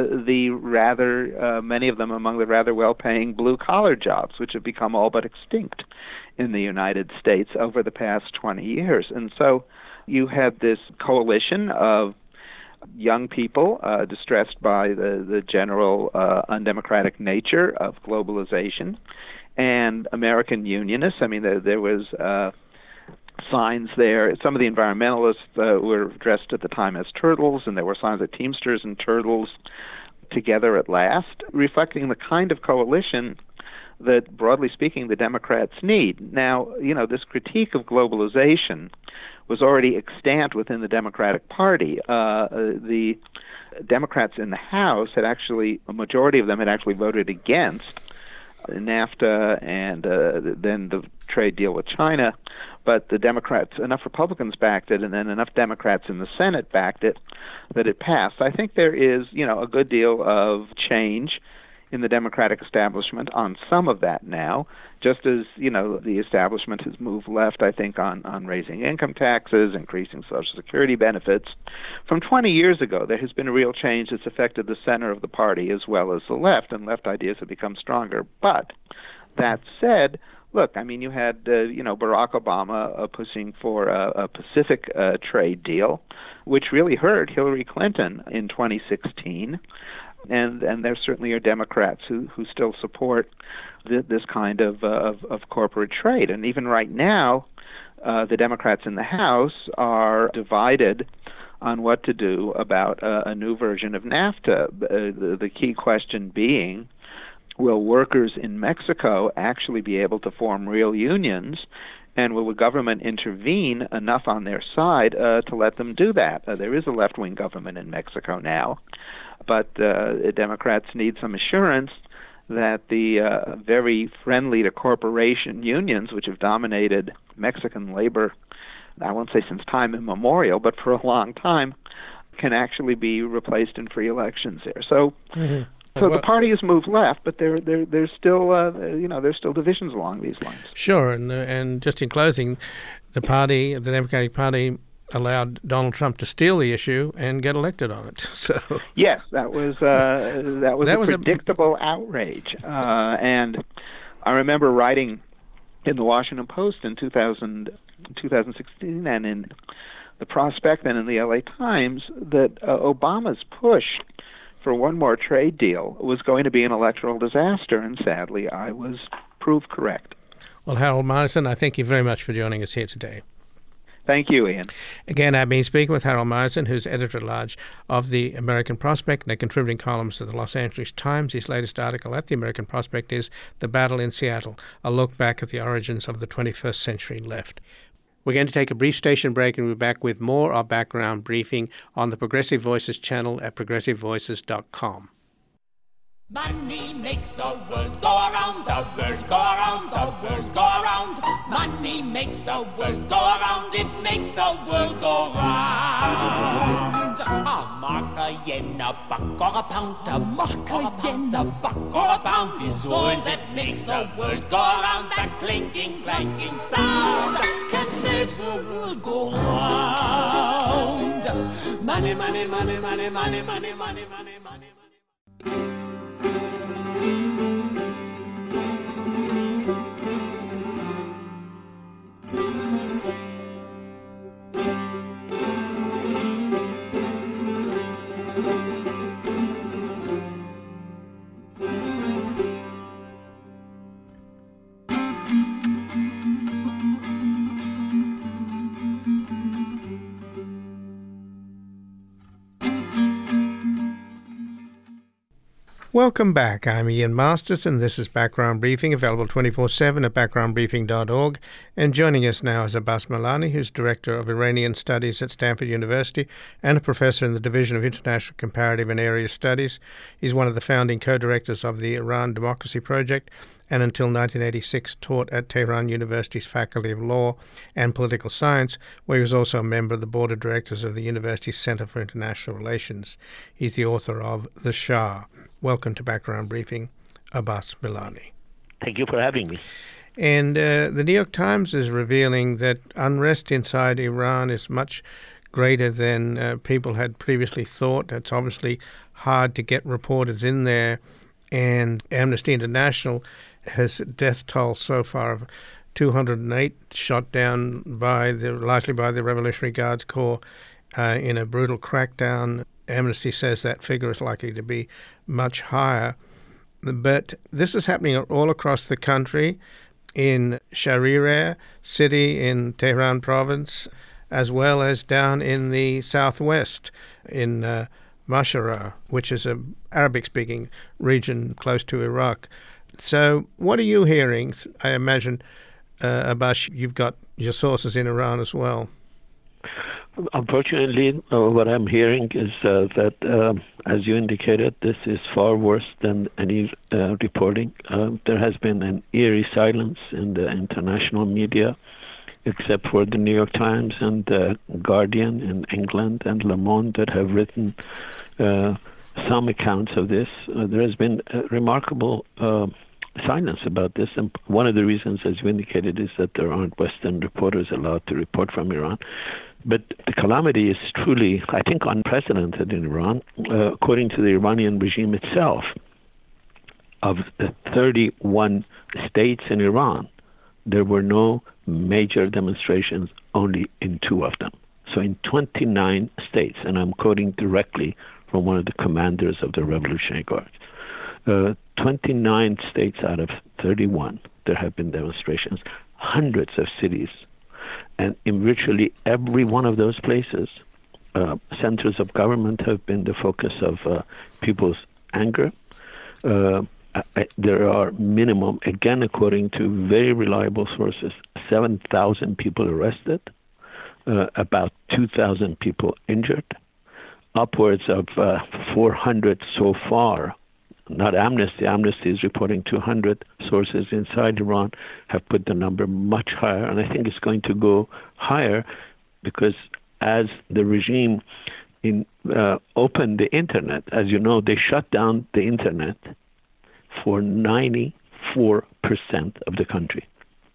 Speaker 5: many of them among the rather well-paying blue-collar jobs, which have become all but extinct in the United States over the past 20 years. And so you had this coalition of young people distressed by the general undemocratic nature of globalization, and American unionists. I mean, there was signs there. Some of the environmentalists were dressed at the time as turtles, and there were signs of Teamsters and turtles together at last, reflecting the kind of coalition that, broadly speaking, the Democrats need. Now, this critique of globalization was already extant within the Democratic Party. The Democrats in the House had actually, a majority of them had actually voted against NAFTA and then the trade deal with China, but the Democrats, enough Republicans backed it, and then enough Democrats in the Senate backed it, that it passed. I think there is, a good deal of change in the Democratic establishment on some of that now, just as, the establishment has moved left, I think, on raising income taxes, increasing Social Security benefits. From 20 years ago, there has been a real change that's affected the center of the party as well as the left, and left ideas have become stronger. But that said, look, I mean, you had, Barack Obama pushing for a Pacific trade deal, which really hurt Hillary Clinton in 2016. And there certainly are Democrats who still support this kind of corporate trade. And even right now, the Democrats in the House are divided on what to do about a new version of NAFTA. The key question being will workers in Mexico actually be able to form real unions, and will the government intervene enough on their side to let them do that? There is a left-wing government in Mexico now, but Democrats need some assurance that the very friendly to corporation unions, which have dominated Mexican labor, I won't say since time immemorial, but for a long time, can actually be replaced in free elections there. So, so the party has moved left, but there's still there's still divisions along these lines.
Speaker 1: Sure, and just in closing, the Democratic Party, allowed Donald Trump to steal the issue and get elected on it. So
Speaker 5: yes, that was a predictable outrage, and I remember writing in the Washington Post in 2016 and in the Prospect and in the LA Times that Obama's push for one more trade deal was going to be an electoral disaster, and sadly I was proved correct.
Speaker 1: Well, Harold Meyerson, I thank you very much for joining us here today.
Speaker 5: Thank you, Ian.
Speaker 1: Again, I've been speaking with Harold Meyerson, who's editor-at-large of the American Prospect and a contributing columnist to the Los Angeles Times. His latest article at the American Prospect is The Battle in Seattle, a look back at the origins of the 21st century left. We're going to take a brief station break and we'll be back with more of Background Briefing on the Progressive Voices channel at progressivevoices.com.
Speaker 4: Money makes the world go around, the world go around, the world go around. Money makes the world go around, it makes the world go round. A mark, a yen, a buck, or a pound, a mark, a yen, a buck, or a pound is all that makes the world go around. That clinking, clanking sound can make the world go round. Money, money, money, money, money, money, money, money, money.
Speaker 1: Welcome back. I'm Ian Masters, and this is Background Briefing, available 24/7 at backgroundbriefing.org. And joining us now is Abbas Milani, who's Director of Iranian Studies at Stanford University and a professor in the Division of International Comparative and Area Studies. He's one of the founding co-directors of the Iran Democracy Project, and until 1986 taught at Tehran University's Faculty of Law and Political Science, where he was also a member of the Board of Directors of the university's Center for International Relations. He's the author of The Shah. Welcome to Background Briefing, Abbas Milani.
Speaker 6: Thank you for having me.
Speaker 1: And the New York Times is revealing that unrest inside Iran is much greater than people had previously thought. It's obviously hard to get reporters in there. And Amnesty International has a death toll so far of 208 shot down largely by the Revolutionary Guards Corps in a brutal crackdown. Amnesty says that figure is likely to be much higher. But this is happening all across the country, in Shahriar city in Tehran province, as well as down in the southwest in Mashara, which is an Arabic-speaking region close to Iraq. So what are you hearing? I imagine, Abbas, you've got your sources in Iran as well.
Speaker 6: Unfortunately, what I'm hearing is that, as you indicated, this is far worse than any reporting. There has been an eerie silence in the international media, except for the New York Times and the Guardian in England and Le Monde that have written some accounts of this. There has been a remarkable silence about this, and one of the reasons, as you indicated, is that there aren't Western reporters allowed to report from Iran. But the calamity is truly, I think, unprecedented in Iran. According to the Iranian regime itself, of the 31 states in Iran, there were no major demonstrations only in 2 of them. So in 29 states, and I'm quoting directly from one of the commanders of the Revolutionary Guards, 29 states out of 31, there have been demonstrations, hundreds of cities. And in virtually every one of those places, centers of government have been the focus of people's anger. there are minimum, again, according to very reliable sources, 7,000 people arrested, about 2,000 people injured, upwards of 400 so far. Not Amnesty. Amnesty is reporting 200. Sources inside Iran have put the number much higher, and I think it's going to go higher because as the regime opened the internet, as you know, they shut down the internet for 94% of the country.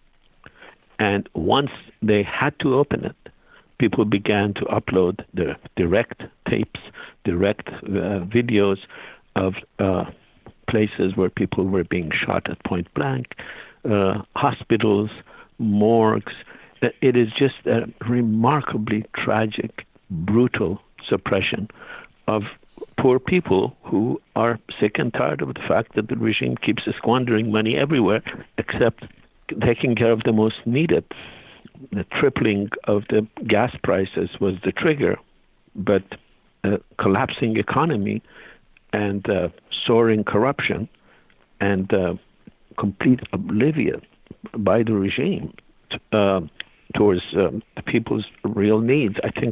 Speaker 6: And once they had to open it, people began to upload the direct tapes, direct videos of places where people were being shot at point blank, hospitals, morgues. It is just a remarkably tragic, brutal suppression of poor people who are sick and tired of the fact that the regime keeps squandering money everywhere except taking care of the most needed. The tripling of the gas prices was the trigger, but collapsing economy and soaring corruption and complete oblivion by the regime towards the people's real needs, I think,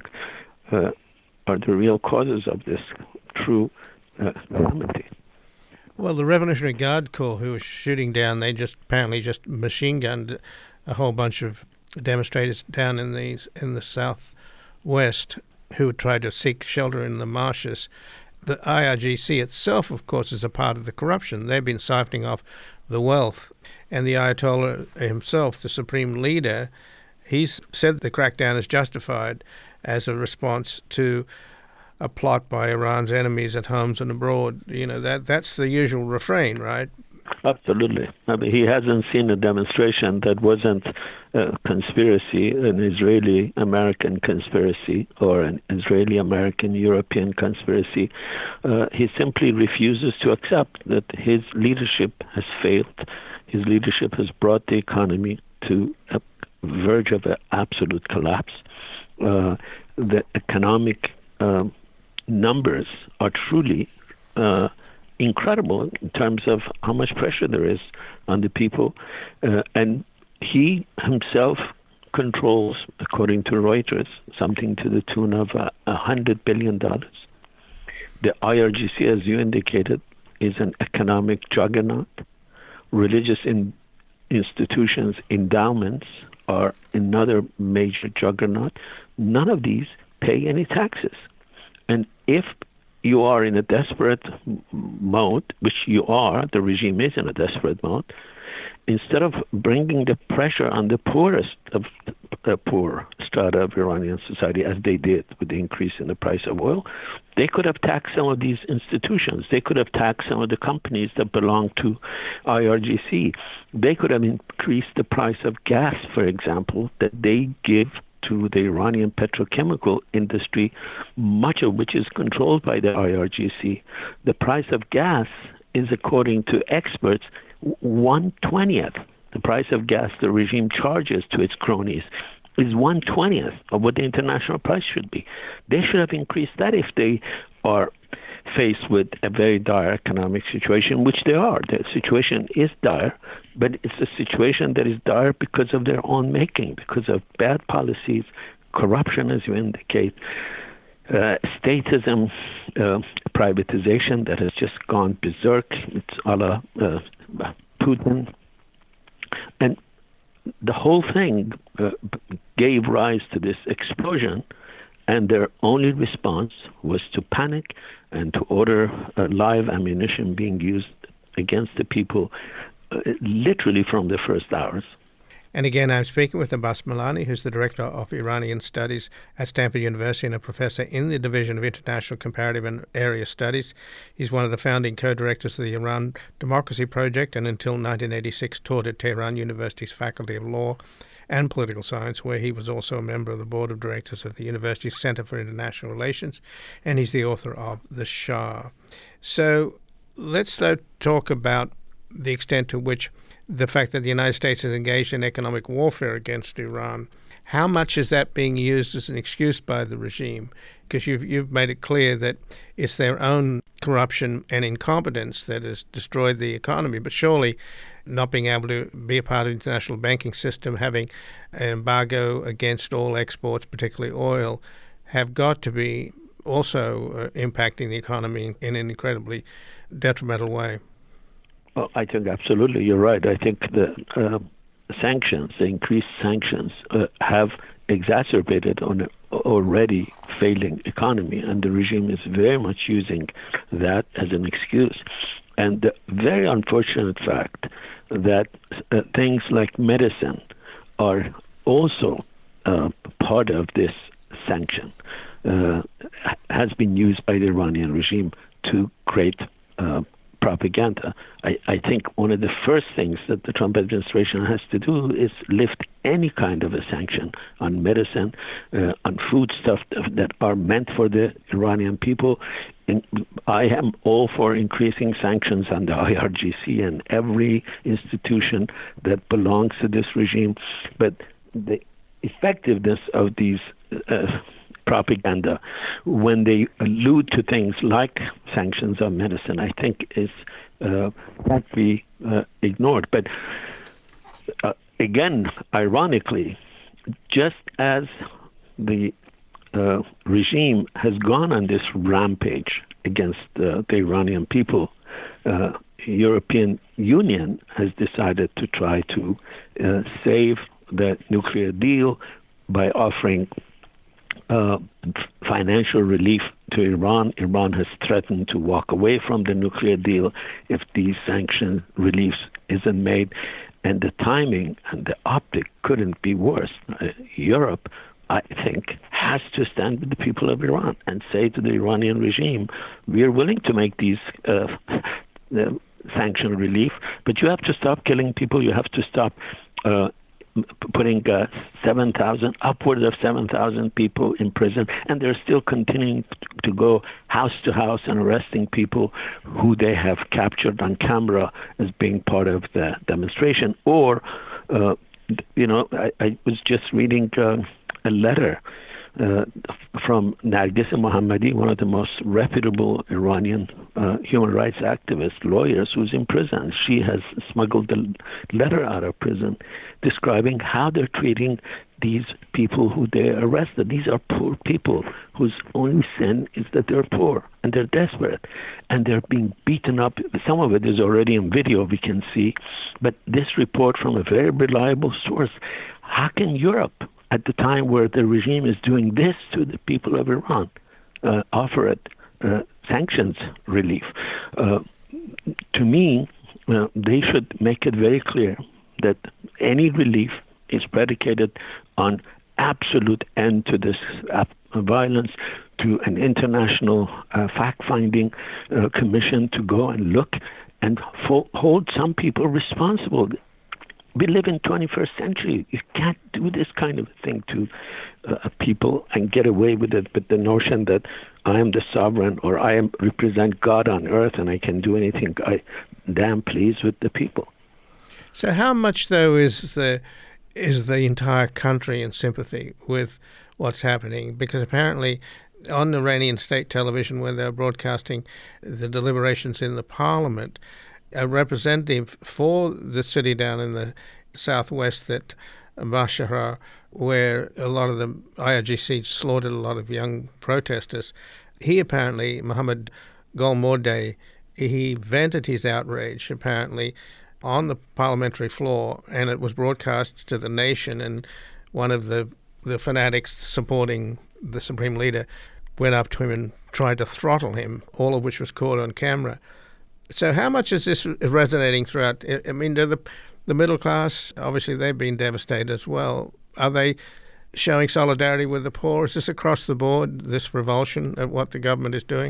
Speaker 6: are the real causes of this true calamity.
Speaker 1: Well, the Revolutionary Guard Corps who were shooting down, they apparently just machine gunned a whole bunch of demonstrators down in the southwest who tried to seek shelter in the marshes. The IRGC itself, of course, is a part of the corruption. They've been siphoning off the wealth. And the Ayatollah himself, the supreme leader, he's said the crackdown is justified as a response to a plot by Iran's enemies at homes and abroad. You know, that's the usual refrain, right?
Speaker 6: Absolutely. I mean, he hasn't seen a demonstration that wasn't a conspiracy, an Israeli-American conspiracy or an Israeli-American-European conspiracy. He simply refuses to accept that his leadership has failed. His leadership has brought the economy to a verge of an absolute collapse. The economic numbers are truly incredible in terms of how much pressure there is on the people. And he himself controls, according to Reuters, something to the tune of $100 billion. The IRGC, as you indicated, is an economic juggernaut. Religious institutions, endowments are another major juggernaut. None of these pay any taxes. And if you are in a desperate mode, which you are, the regime is in a desperate mode, instead of bringing the pressure on the poorest of the poor strata of Iranian society, as they did with the increase in the price of oil, they could have taxed some of these institutions. They could have taxed some of the companies that belong to IRGC. They could have increased the price of gas, for example, that they give to the Iranian petrochemical industry, much of which is controlled by the IRGC. The price of gas is, according to experts, 1/20th. The price of gas the regime charges to its cronies is 1/20th of what the international price should be. They should have increased that if they are faced with a very dire economic situation, which they are. The situation is dire, but it's a situation that is dire because of their own making, because of bad policies, corruption, as you indicate, statism, privatization that has just gone berserk. It's a la Putin. And the whole thing gave rise to this explosion, and their only response was to panic and to order live ammunition being used against the people literally from the first hours.
Speaker 1: And again, I'm speaking with Abbas Milani, who's the Director of Iranian Studies at Stanford University and a professor in the Division of International Comparative and Area Studies. He's one of the founding co-directors of the Iran Democracy Project and until 1986 taught at Tehran University's Faculty of Law and Political Science, where he was also a member of the Board of Directors of the university's Center for International Relations, and he's the author of The Shah. So let's, though, talk about the extent to which the fact that the United States is engaged in economic warfare against Iran How much is that being used as an excuse by the regime? Because you've made it clear that it's their own corruption and incompetence that has destroyed the economy. But surely not being able to be a part of the international banking system, having an embargo against all exports, particularly oil, have got to be also impacting the economy in an incredibly detrimental way.
Speaker 6: Well, I think absolutely you're right. I think the sanctions, the increased sanctions, have exacerbated on an already failing economy, and the regime is very much using that as an excuse. And the very unfortunate fact that things like medicine are also part of this sanction has been used by the Iranian regime to create propaganda. I think one of the first things that the Trump administration has to do is lift any kind of a sanction on medicine, on foodstuff that are meant for the Iranian people. And I am all for increasing sanctions on the IRGC and every institution that belongs to this regime. But the effectiveness of these propaganda, when they allude to things like sanctions on medicine, I think is can't be ignored. But again, ironically, just as the regime has gone on this rampage against the Iranian people, European Union has decided to try to save the nuclear deal by offering financial relief to Iran. Iran has threatened to walk away from the nuclear deal if these sanction reliefs isn't made. And the timing and the optic couldn't be worse. Europe, I think, has to stand with the people of Iran and say to the Iranian regime, we are willing to make these sanction relief, but you have to stop killing people. You have to stop putting 7,000, upwards of 7,000 people in prison, and they're still continuing to go house to house and arresting people who they have captured on camera as being part of the demonstration. Or, I was just reading a letter from Nargis Mohammadi, one of the most reputable Iranian human rights activist lawyers who's in prison. She has smuggled the letter out of prison describing how they're treating these people who they arrested. These are poor people whose only sin is that they're poor and they're desperate and they're being beaten up. Some of it is already in video, we can see. But this report from a very reliable source, how can Europe, at the time where the regime is doing this to the people of Iran, offer it sanctions relief? To me, they should make it very clear that any relief is predicated on absolute end to this violence, to an international fact-finding commission to go and look and hold some people responsible. We live in 21st century. You can't do this kind of thing to people and get away with it with the notion that I am the sovereign or I represent God on earth and I can do anything I damn please with the people.
Speaker 1: So how much, though, is the entire country in sympathy with what's happening? Because apparently on Iranian state television, when they're broadcasting the deliberations in the parliament, a representative for the city down in the southwest, that Basharah, where a lot of the IRGC slaughtered a lot of young protesters, he apparently, Mohammad Golmordeh, he vented his outrage apparently on the parliamentary floor, and it was broadcast to the nation, and one of the fanatics supporting the supreme leader went up to him and tried to throttle him, all of which was caught on camera. So how much is this resonating throughout? I mean, the middle class, obviously they've been devastated as well. Are they showing solidarity with the poor? Is this across the board, this revulsion at what the government is doing?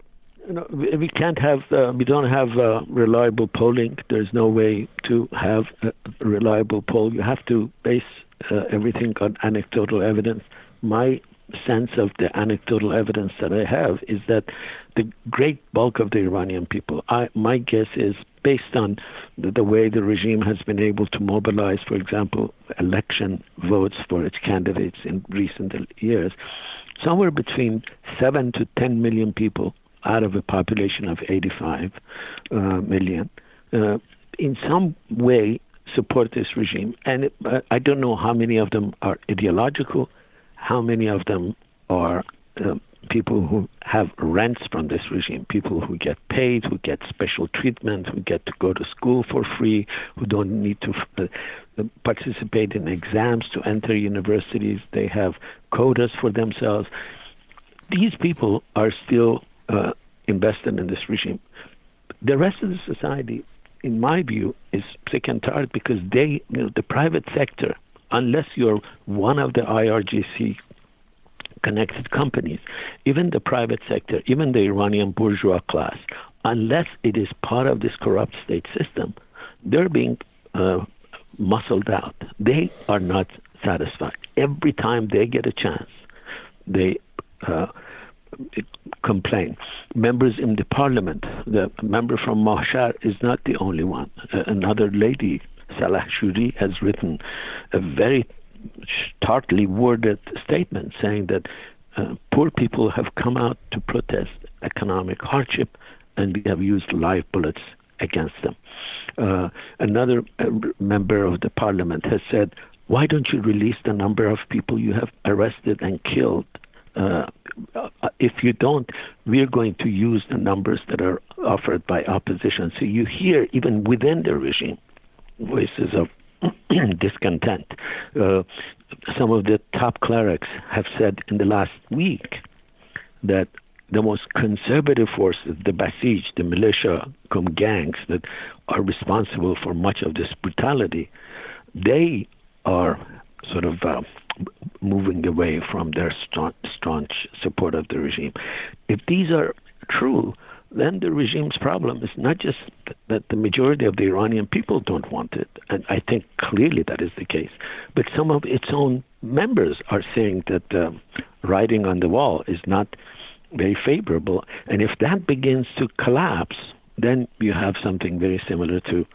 Speaker 6: We can't have, we don't have reliable polling. There's no way to have a reliable poll. You have to base everything on anecdotal evidence. My sense of the anecdotal evidence that I have is that the great bulk of the Iranian people, my guess is based on the way the regime has been able to mobilize, for example, election votes for its candidates in recent years, somewhere between 7 to 10 million people out of a population of 85 million, in some way support this regime. And I don't know how many of them are ideological, how many of them are people who have rents from this regime, people who get paid, who get special treatment, who get to go to school for free, who don't need to participate in exams to enter universities. They have quotas for themselves. These people are still invested in this regime. The rest of the society, in my view, is sick and tired because the private sector, unless you're one of the IRGC connected companies, even the private sector, even the Iranian bourgeois class, unless it is part of this corrupt state system, they're being muscled out. They are not satisfied. Every time they get a chance, they complain. Members in the parliament, the member from Mahshar is not the only one. Another lady, Salah Shuri, has written a very tartly worded statement saying that poor people have come out to protest economic hardship and we have used live bullets against them. Another member of the parliament has said, why don't you release the number of people you have arrested and killed? If you don't, we're going to use the numbers that are offered by opposition. So you hear, even within the regime, voices of discontent. Some of the top clerics have said in the last week that the most conservative forces, the Basij, the militia gangs that are responsible for much of this brutality, they are sort of moving away from their staunch support of the regime. If these are true, then the regime's problem is not just that the majority of the Iranian people don't want it, and I think clearly that is the case, but some of its own members are saying that writing on the wall is not very favorable, and if that begins to collapse, then you have something very similar to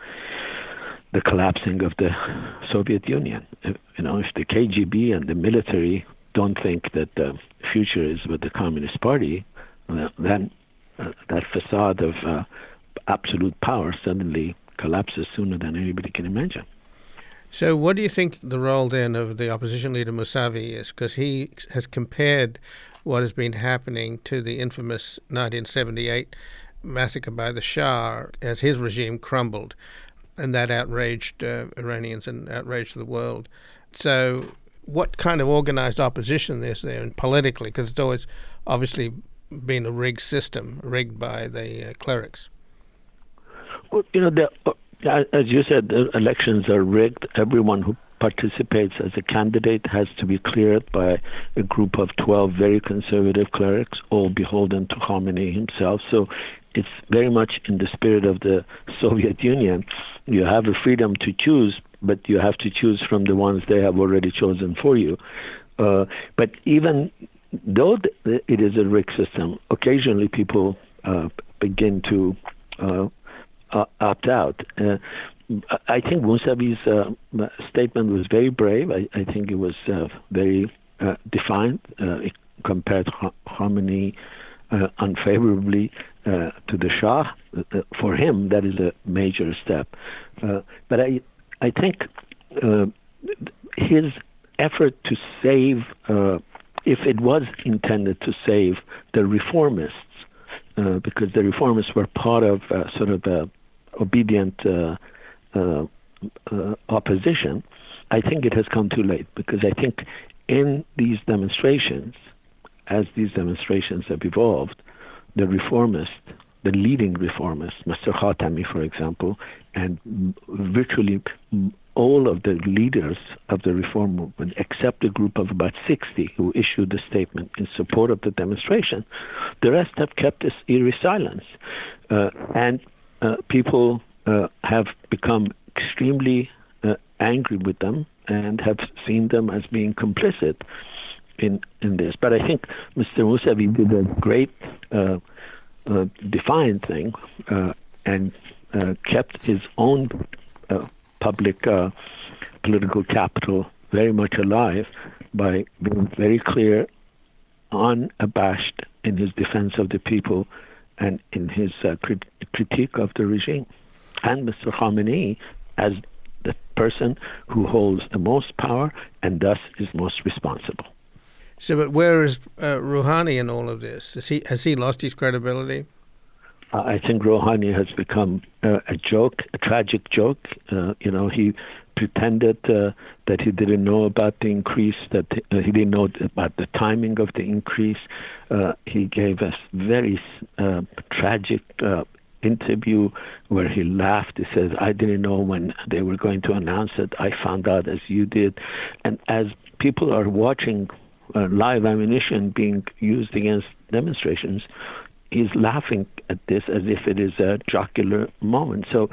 Speaker 6: the collapsing of the Soviet Union. If the KGB and the military don't think that the future is with the Communist Party, then that facade of absolute power suddenly collapses sooner than anybody can imagine.
Speaker 1: So what do you think the role then of the opposition leader Mousavi is? Because he has compared what has been happening to the infamous 1978 massacre by the Shah as his regime crumbled, and that outraged Iranians and outraged the world. So what kind of organized opposition is there, and politically, because it's always obviously been a rigged system, rigged by the clerics?
Speaker 6: Well, as you said, the elections are rigged. Everyone who participates as a candidate has to be cleared by a group of 12 very conservative clerics, all beholden to Khamenei himself. So it's very much in the spirit of the Soviet Union. You have the freedom to choose, but you have to choose from the ones they have already chosen for you. But even though it is a rigged system, occasionally people begin to opt out. I think Mousavi's statement was very brave. I think it was very defiant. It compared Khamenei unfavorably to the Shah. For him, that is a major step. But I think his effort to save, if it was intended to save the reformists, because the reformists were part of sort of the obedient opposition, I think it has come too late, because I think in these demonstrations, as these demonstrations have evolved, the reformists, the leading reformists, Mr. Khatami, for example, and virtually all of the leaders of the reform movement, except a group of about 60 who issued a statement in support of the demonstration, the rest have kept this eerie silence. And people have become extremely angry with them and have seen them as being complicit in this. But I think Mr. Mousavi did a great defiant thing and kept his own public political capital very much alive by being very clear, unabashed in his defense of the people and in his critique of the regime. And Mr. Khamenei as the person who holds the most power and thus is most responsible.
Speaker 1: So, but where is Rouhani in all of this? Has he lost his credibility?
Speaker 6: I think Rouhani has become a joke, a tragic joke. He pretended that he didn't know about the increase, that he didn't know about the timing of the increase. He gave us very tragic interview where he laughed. He says, I didn't know when they were going to announce it. I found out as you did. And as people are watching live ammunition being used against demonstrations, he's laughing at this as if it is a jocular moment. So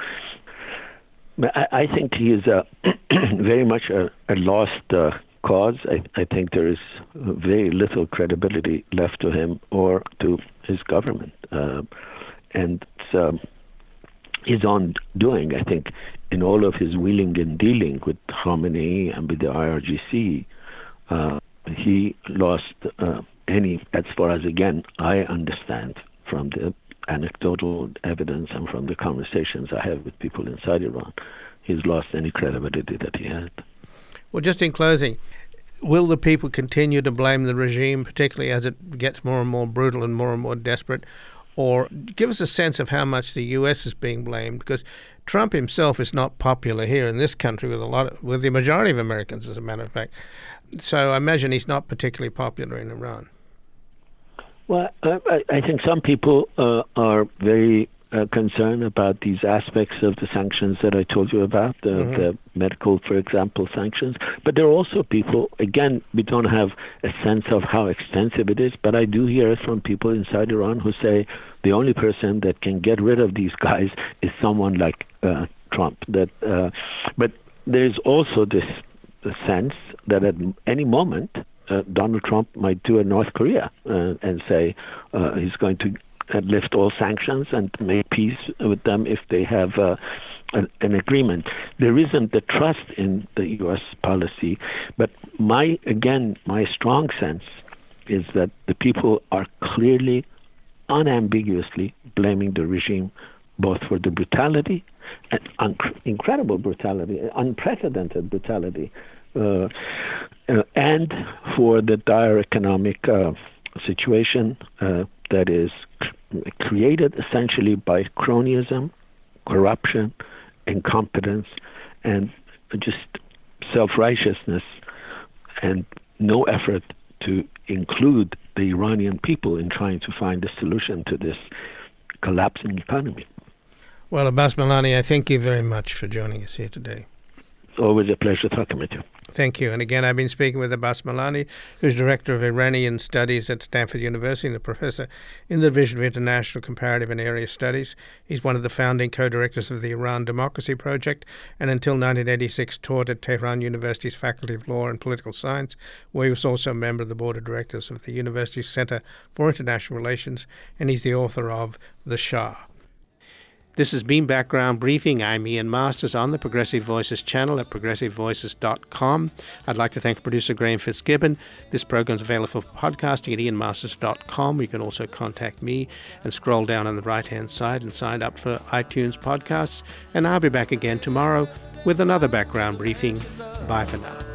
Speaker 6: I think he is very much a lost cause. I think there is very little credibility left to him or to his government. And it's his own doing, I think, in all of his wheeling and dealing with Khamenei and with the IRGC, he lost any, as far as, again, I understand from the anecdotal evidence and from the conversations I have with people inside Iran, he's lost any credibility that he had.
Speaker 1: Well, just in closing, will the people continue to blame the regime, particularly as it gets more and more brutal and more desperate? Or give us a sense of how much the U.S. is being blamed, because Trump himself is not popular here in this country with the majority of Americans, as a matter of fact. So I imagine he's not particularly popular in Iran.
Speaker 6: Well, I think some people are very concerned about these aspects of the sanctions that I told you about, the medical, for example, sanctions. But there are also people, again, we don't have a sense of how extensive it is, but I do hear it from people inside Iran who say the only person that can get rid of these guys is someone like Trump. But there's also the sense that at any moment, Donald Trump might do a North Korea and say he's going to lift all sanctions and make peace with them if they have an agreement. There isn't the trust in the U.S. policy, but my strong sense is that the people are clearly, unambiguously blaming the regime both for the brutality, and incredible brutality, unprecedented brutality, and for the dire economic situation that is created essentially by cronyism, corruption, incompetence, and just self-righteousness, and no effort to include the Iranian people in trying to find a solution to this collapsing economy.
Speaker 1: Well, Abbas Milani, I thank you very much for joining us here today.
Speaker 6: It's always a pleasure talking with you.
Speaker 1: Thank you. And again, I've been speaking with Abbas Milani, who's Director of Iranian Studies at Stanford University and a professor in the Division of International Comparative and Area Studies. He's one of the founding co-directors of the Iran Democracy Project, and until 1986 taught at Tehran University's Faculty of Law and Political Science, where he was also a member of the board of directors of the university's Center for International Relations, and he's the author of The Shah. This has been Background Briefing. I'm Ian Masters on the Progressive Voices channel at progressivevoices.com. I'd like to thank producer Graham Fitzgibbon. This program is available for podcasting at ianmasters.com. You can also contact me and scroll down on the right-hand side and sign up for iTunes podcasts. And I'll be back again tomorrow with another Background Briefing. Bye for now.